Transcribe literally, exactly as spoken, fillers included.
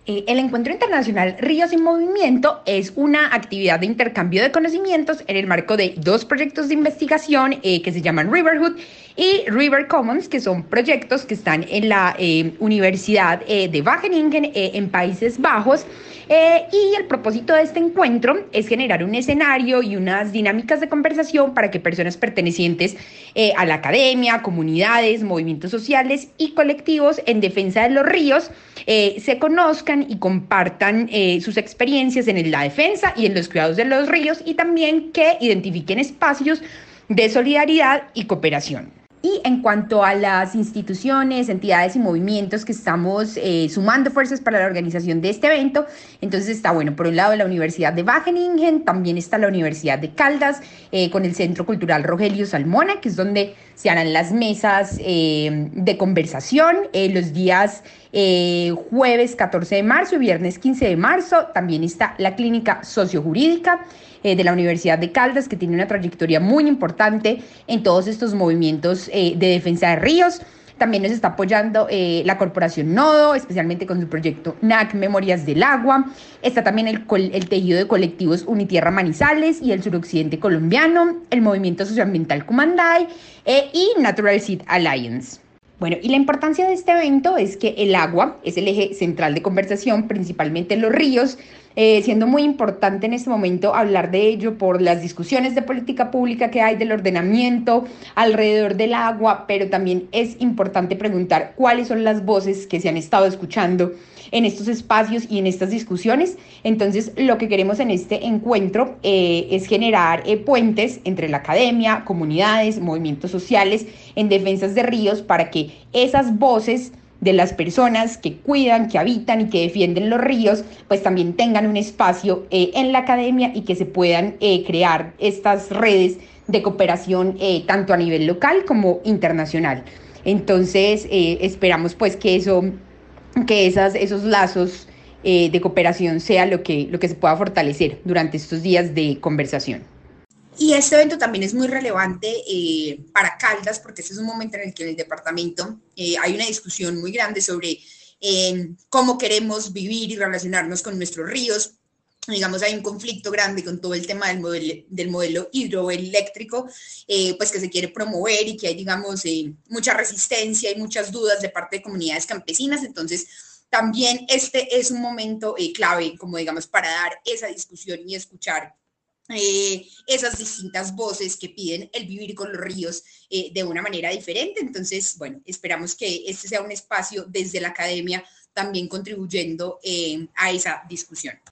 Eh, El Encuentro Internacional Ríos en Movimiento es una actividad de intercambio de conocimientos en el marco de dos proyectos de investigación eh, que se llaman Riverhood y River Commons, que son proyectos que están en la eh, Universidad eh, de Wageningen eh, en Países Bajos. Eh, y el propósito de este encuentro es generar un escenario y unas dinámicas de conversación para que personas pertenecientes eh, a la academia, comunidades, movimientos sociales y colectivos en defensa de los ríos eh, se conozcan y compartan eh, sus experiencias en la defensa y en los cuidados de los ríos, y también que identifiquen espacios de solidaridad y cooperación. Y en cuanto a las instituciones, entidades y movimientos que estamos eh, sumando fuerzas para la organización de este evento, entonces está, bueno, por un lado la Universidad de Wageningen, también está la Universidad de Caldas, eh, con el Centro Cultural Rogelio Salmona, que es donde se harán las mesas eh, de conversación eh, los días eh, jueves catorce de marzo y viernes quince de marzo. También está la Clínica Sociojurídica eh, de la Universidad de Caldas, que tiene una trayectoria muy importante en todos estos movimientos eh, de defensa de ríos. También nos está apoyando eh, la Corporación Nodo, especialmente con su proyecto N A C Memorias del Agua. Está también el, el tejido de colectivos Unitierra Manizales y el suroccidente colombiano, el Movimiento Socioambiental Cumanday eh, y Natural Seed Alliance. Bueno, y la importancia de este evento es que el agua es el eje central de conversación, principalmente en los ríos, eh, siendo muy importante en este momento hablar de ello por las discusiones de política pública que hay del ordenamiento alrededor del agua, pero también es importante preguntar cuáles son las voces que se han estado escuchando en estos espacios y en estas discusiones. Entonces, lo que queremos en este encuentro eh, es generar eh, puentes entre la academia, comunidades, movimientos sociales en defensas de ríos, para que esas voces de las personas que cuidan, que habitan y que defienden los ríos, pues también tengan un espacio eh, en la academia, y que se puedan eh, crear estas redes de cooperación eh, tanto a nivel local como internacional. Entonces, eh, esperamos pues que eso que esas, esos lazos eh, de cooperación sea lo que, lo que se pueda fortalecer durante estos días de conversación. Y este evento también es muy relevante eh, para Caldas, porque este es un momento en el que en el departamento eh, hay una discusión muy grande sobre eh, cómo queremos vivir y relacionarnos con nuestros ríos. Digamos, hay un conflicto grande con todo el tema del modelo, del modelo hidroeléctrico, eh, pues que se quiere promover, y que hay, digamos, eh, mucha resistencia y muchas dudas de parte de comunidades campesinas. Entonces, también este es un momento eh, clave, como digamos, para dar esa discusión y escuchar eh, esas distintas voces que piden el vivir con los ríos eh, de una manera diferente. Entonces, bueno, esperamos que este sea un espacio desde la academia también contribuyendo eh, a esa discusión.